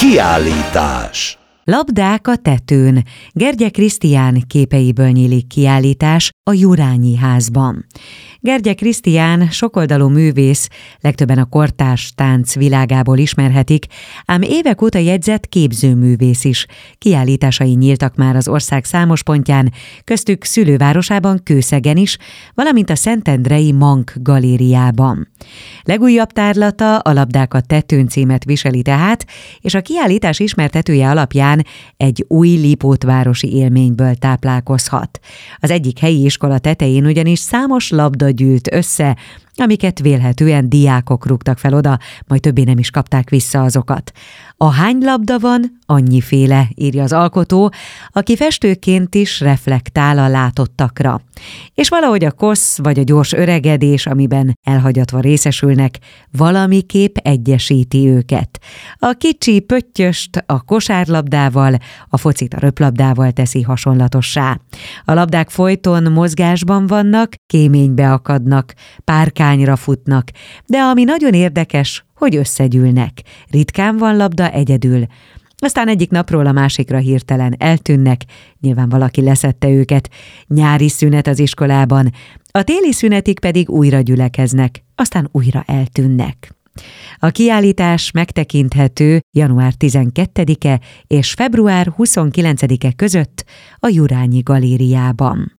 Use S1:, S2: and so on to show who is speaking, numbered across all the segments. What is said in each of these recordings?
S1: Kiállítás.
S2: Labdák a tetőn. Gergye Krisztián képeiből nyílik kiállítás a Jurányi Házban. Gergye Krisztián sokoldalú művész, legtöbben a kortárs tánc világából ismerhetik, ám évek óta jegyzett képzőművész is. Kiállításai nyíltak már az ország számos pontján, köztük szülővárosában, Kőszegen is, valamint a Szentendrei Mank galériában. Legújabb tárlata a Labdák a tetőn címet viseli tehát, és a kiállítás ismertetője alapján egy új lipótvárosi élményből táplálkozhat. Az egyik helyi iskola tetején ugyanis számos labda gyűlt össze, amiket vélhetően diákok rúgtak fel oda, majd többé nem is kapták vissza azokat. Ahány labda van, annyiféle, írja az alkotó, aki festőként is reflektál a látottakra. És valahogy a kossz vagy a gyors öregedés, amiben elhagyatva részesülnek, valamiképp egyesíti őket. A kicsi pöttyöst a kosárlabdával, a focit a röplabdával teszi hasonlatossá. A labdák folyton mozgásban vannak, kéménybe akadnak, párkányra futnak, de ami nagyon érdekes, hogy összegyűlnek. Ritkán van labda egyedül. Aztán egyik napról a másikra hirtelen eltűnnek, nyilván valaki leszedte őket. Nyári szünet az iskolában, a téli szünetig pedig újra gyülekeznek, aztán újra eltűnnek. A kiállítás megtekinthető január 12-e és február 29-e között a Jurányi galériában.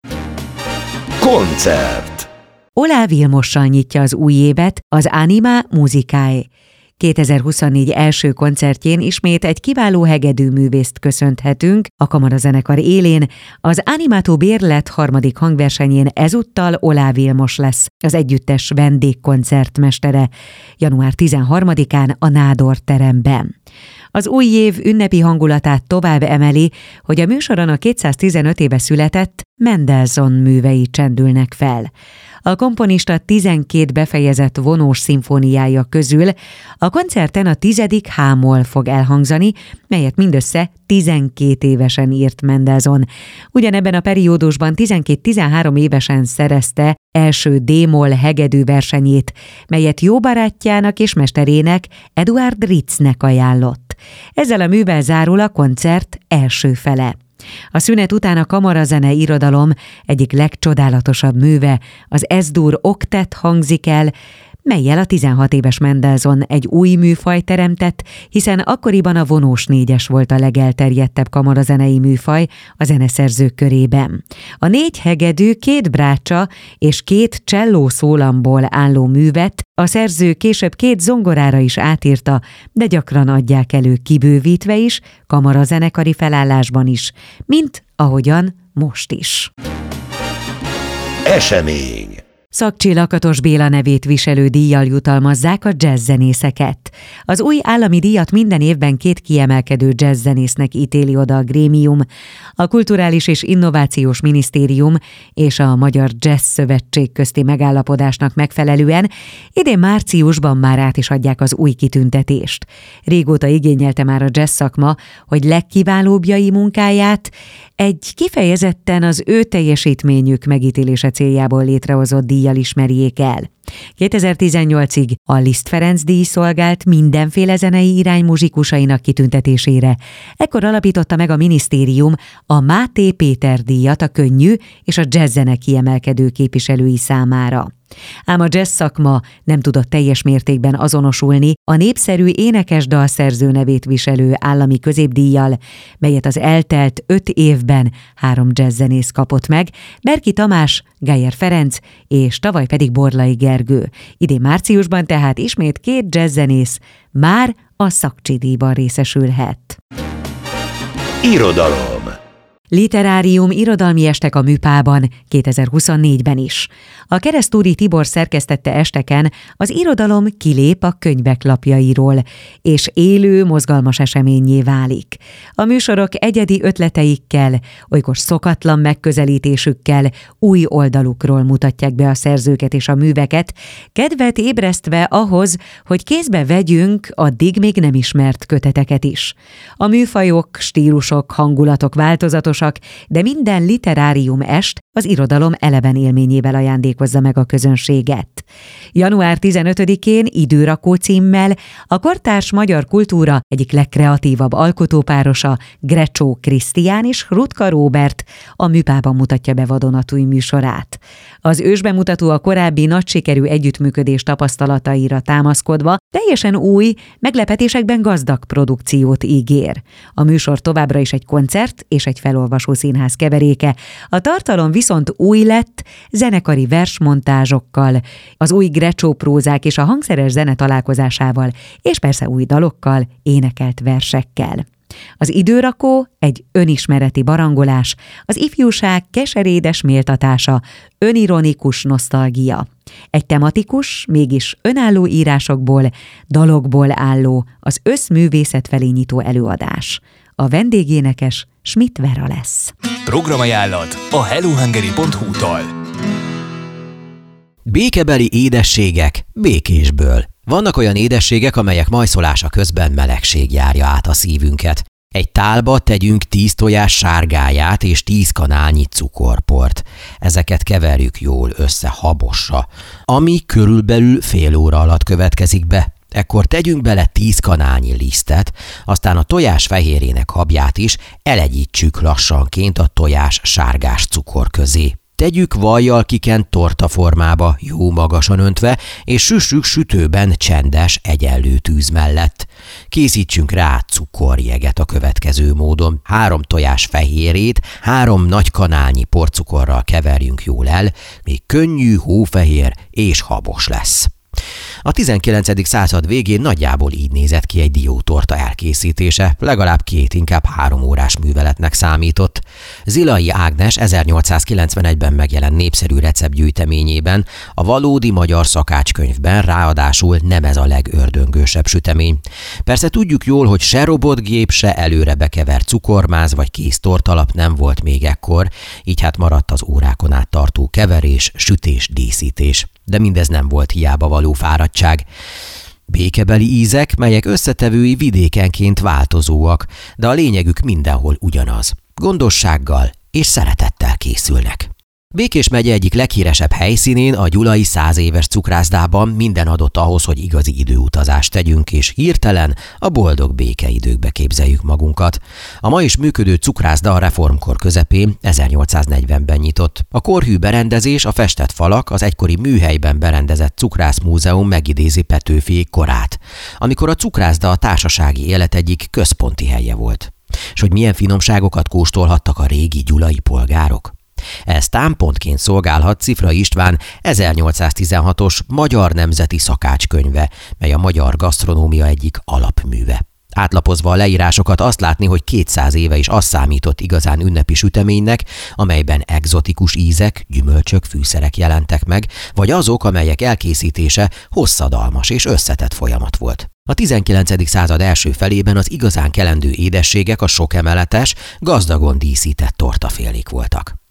S1: Koncert.
S2: Oláh Vilmossal nyitja az új évet az Anima Musicae. 2024 első koncertjén ismét egy kiváló hegedűművészt köszönhetünk a kamarazenekar élén. Az Animátó Bérlet harmadik hangversenyén ezúttal Oláh Vilmos lesz az együttes vendégkoncertmestere január 13-án a Nádor teremben. Az új év ünnepi hangulatát tovább emeli, hogy a műsoron a 215 éve született Mendelssohn művei csendülnek fel. A komponista 12 befejezett vonós szimfóniája közül a koncerten a 10. H-moll fog elhangzani, melyet mindössze 12 évesen írt Mendelssohn. Ugyanebben a periódusban 12-13 évesen szerezte első D-moll hegedű versenyét, melyet jó barátjának és mesterének, Eduard Ritznek ajánlott. Ezzel a művel zárul a koncert első fele. A szünet után a kamarazene irodalom egyik legcsodálatosabb műve, az Es-dur oktet hangzik el, mellyel a 16 éves Mendelssohn egy új műfaj teremtett, hiszen akkoriban a vonós négyes volt a legelterjedtebb kamarazenei műfaj a zeneszerzők körében. A 4 hegedű, 2 brácsa és 2 cselló szólamból álló művet a szerző később 2 zongorára is átírta, de gyakran adják elő kibővítve is, kamarazenekari felállásban is, mint ahogyan most is.
S1: Esemény.
S2: Szakcsi Lakatos Béla nevét viselő díjjal jutalmazzák a jazzzenészeket. Az új állami díjat minden évben 2 kiemelkedő jazzzenésznek ítéli oda a grémium, a Kulturális és Innovációs Minisztérium és a Magyar Jazz Szövetség közti megállapodásnak megfelelően idén márciusban már át is adják az új kitüntetést. Régóta igényelte már a jazz szakma, hogy legkiválóbbjai munkáját egy kifejezetten az ő teljesítményük megítélése céljából létrehozott díjjal ismerjék el. 2018-ig a Liszt Ferenc díj szolgált mindenféle zenei irány muzsikusainak kitüntetésére. Ekkor alapította meg a minisztérium a Máté Péter díjat a könnyű és a jazzzene kiemelkedő képviselői számára. Ám a jazz szakma nem tudott teljes mértékben azonosulni a népszerű énekes dalszerző nevét viselő állami középdíjjal, melyet az eltelt 5 évben 3 jazzzenész kapott meg, Berki Tamás, Geyer Ferenc és tavaly pedig Borlai Gergő. Idén márciusban tehát ismét 2 jazzzenész már a Szakcsi díjban részesülhet.
S1: Irodalom.
S2: Literárium irodalmi estek a Műpában 2024-ben is. A Keresztúri Tibor szerkesztette esteken az irodalom kilép a könyvek lapjairól, és élő, mozgalmas eseményé válik. A műsorok egyedi ötleteikkel, olykor szokatlan megközelítésükkel új oldalukról mutatják be a szerzőket és a műveket, kedvet ébresztve ahhoz, hogy kézbe vegyünk addig még nem ismert köteteket is. A műfajok, stílusok, hangulatok változatosak, de minden literárium est az irodalom eleven élményével ajándékozza meg a közönséget. Január 15-én Időrakó címmel a kortárs magyar kultúra egyik legkreatívabb alkotópárosa, Grecsó Krisztián és Rutka Róbert a Műpában mutatja be vadonatúj műsorát. Az ősbemutató a korábbi nagy sikerű együttműködés tapasztalataira támaszkodva teljesen új, meglepetésekben gazdag produkciót ígér. A műsor továbbra is egy koncert és egy felolvasó színház keveréke, a tartalom viszont új lett, zenekari versmontázsokkal, az új Grecsó prózák és a hangszeres zene találkozásával, és persze új dalokkal, énekelt versekkel. Az Időrakó egy önismereti barangolás, az ifjúság keserédes méltatása, önironikus nosztalgia. Egy tematikus, mégis önálló írásokból, dalokból álló, az összművészet felé nyitó előadás. A vendégénekes Schmidt Vera lesz.
S1: Programajánlat a hellohungary.hu-tól.
S3: Békebeli édességek békésből. Vannak olyan édességek, amelyek majszolása közben melegség járja át a szívünket. Egy tálba tegyünk 10 tojás sárgáját és 10 kanálnyi cukorport. Ezeket keverjük jól össze habosra, ami körülbelül fél óra alatt következik be. Ekkor tegyünk bele 10 kanálnyi lisztet, aztán a tojás fehérjének habját is elegyítsük lassanként a tojás sárgás cukor közé. Tegyük vajjal kikent tortaformába, jó magasan öntve, és süssük sütőben csendes, egyenlő tűz mellett. Készítsünk rá cukorjeget a következő módon. 3 tojás fehérjét 3 nagy kanálnyi porcukorral keverjünk jól el, míg könnyű, hófehér és habos lesz. A 19. század végén nagyjából így nézett ki egy diótorta elkészítése, legalább 2, inkább 3 órás műveletnek számított. Zilai Ágnes 1891-ben megjelent népszerű receptgyűjteményében, a Valódi magyar szakácskönyvben ráadásul nem ez a legördöngősebb sütemény. Persze tudjuk jól, hogy se robotgép, se előre bekevert cukormáz vagy kész tortalap nem volt még ekkor, így hát maradt az órákon át tartó keverés, sütés, díszítés. De mindez nem volt hiába való fáradtság. Békebeli ízek, melyek összetevői vidékenként változóak, de a lényegük mindenhol ugyanaz. Gondossággal és szeretettel készülnek. Békés megye egyik leghíresebb helyszínén, a gyulai 100 éves cukrászdában minden adott ahhoz, hogy igazi időutazást tegyünk, és hirtelen a boldog békeidőkbe képzeljük magunkat. A ma is működő cukrászda a reformkor közepén 1840-ben nyitott. A korhű berendezés, a festett falak, az egykori műhelyben berendezett cukrászmúzeum megidézi Petőfiék korát, amikor a cukrászda a társasági élet egyik központi helye volt. És hogy milyen finomságokat kóstolhattak a régi gyulai polgárok? Ez támpontként szolgálhat Cifrai István 1816-os Magyar Nemzeti Szakácskönyve, mely a magyar gasztronómia egyik alapműve. Átlapozva a leírásokat azt látni, hogy 200 éve is az számított igazán ünnepi süteménynek, amelyben egzotikus ízek, gyümölcsök, fűszerek jelentek meg, vagy azok, amelyek elkészítése hosszadalmas és összetett folyamat volt. A 19. század első felében az igazán kelendő édességek a sok emeletes, gazdagon díszített tortafélék voltak.